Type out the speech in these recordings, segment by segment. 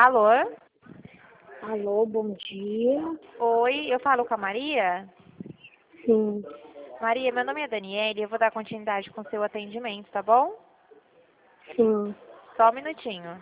Alô? Alô, bom dia. Oi, eu falo com a Maria? Sim, Maria, meu nome é Daniela e eu vou dar continuidade com o seu atendimento, tá bom? sim. Só um minutinho.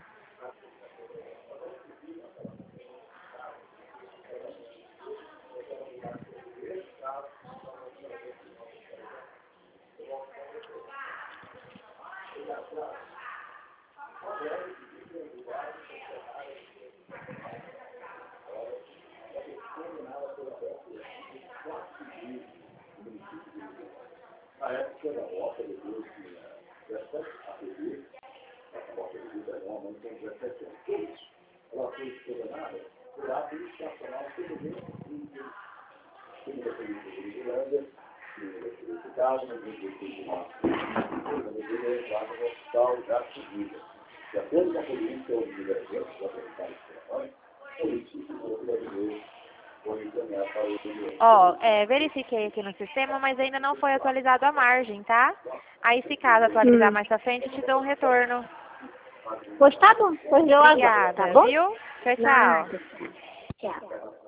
Na época da Oca, depois que a TV, a Oca de Vida, normalmente tem 17 anos. Todos, ela foi coordenada por ato institucional feminino e da polícia de Vigilância, da polícia casa, da polícia de Márcio, da polícia de hospital da Civil. De acordo com a polícia, o Vigilância, da polícia de polícia brasileiro, foi encaminhado para o Ó, verifiquei aqui no sistema, mas ainda não foi atualizado a margem, tá? Aí se caso atualizar mais pra frente, eu te dou um retorno. Pois tá bom, pois eu aguardo, Obrigada, tá bom? viu? Tchau, tchau. Nada. Tchau.